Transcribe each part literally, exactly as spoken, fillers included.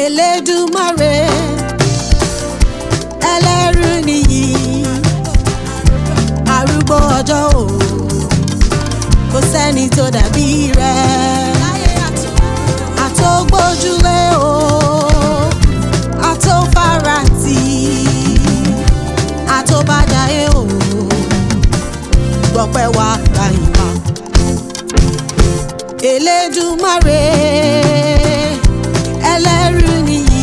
Elédùmarè ẹlẹ́rù nìyí arúgbó ọjọ́ o kò sẹ́ni tó dàbí rẹ̀ àtógbójúlé o àtófarati àtóbájáyé o gbọpẹ́ wa gba ìwà Elédùmarè ẹlẹ́rù nìyí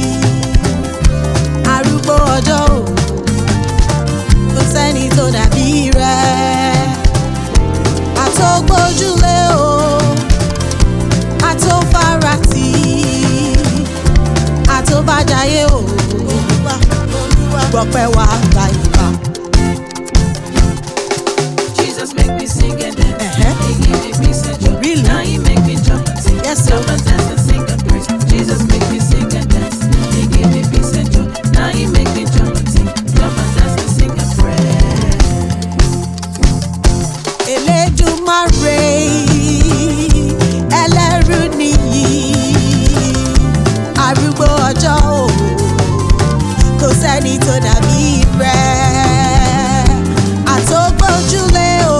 arúgbó ọjọ́ o kò sẹ́ni tó dàbí rẹ̀ àtógbójúlé o àtófarati àtóbájáyé o gbọpẹ́ wa gba ìwà. Jesus make me sing and dance. Uh-huh. He give me peace and joy. Really? Now he make me jump and sing. Yes, sir. Jump and dance and sing and praise. Jesus make me sing and dance. He give me peace and joy. Now he make me jump and sing. Jump and dance and sing and praise. Elédùmarè ẹlẹ́rù nìyí arúgbó ọjọ́ o kò sẹ́ni tó dàbí rẹ̀ àtógbójúlé o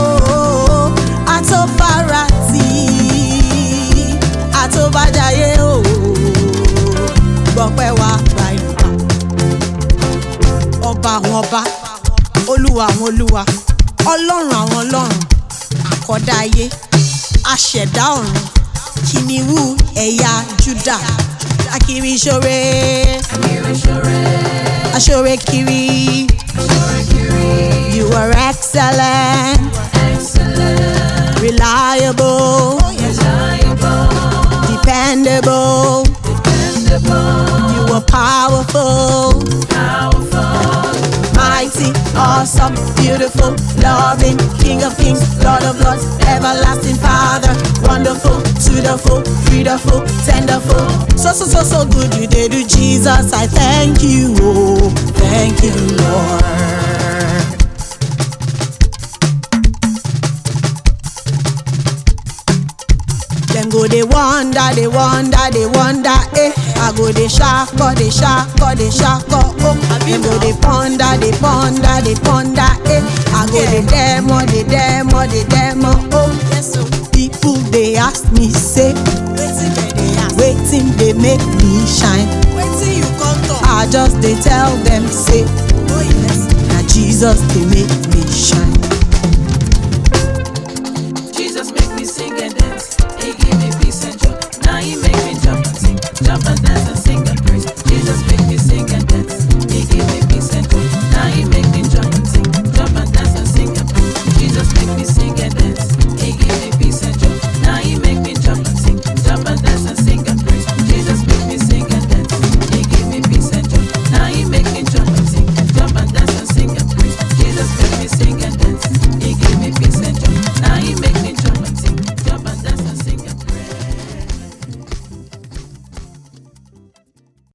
àtófarati àtóbájáyé o gbọpẹ́ wa gba ìwà ọba àwọn ọba olúwa àwọn olúwa ọlọ́run àwọn ọlọ́run àkọ́dá ayé aṣẹ̀dá ọ̀run kìnìún ẹ̀yà Júdà akiri ṣoore aṣoore kiri you are excellent reliable dependable you are powerful mighty, awesome, beautiful, loving, King of kings, Lord of lords, everlasting Father, wonderful, beautiful, beautiful, tenderful. So, so, so, so good you did to Jesus. I thank you, oh, thank you, Lord. Them go they wonder, they wonder, they wonder, eh. I go they shako, they shako, they shako, oh. Them go they ponder, they ponder, they ponder, eh. I go they demo, they demo, they demo, oh. Yes, so people they ask me, say, waiting they ask, waiting they make me shine. Waiting you come to, I just they tell them, say, oh yes, now Jesus they make me shine.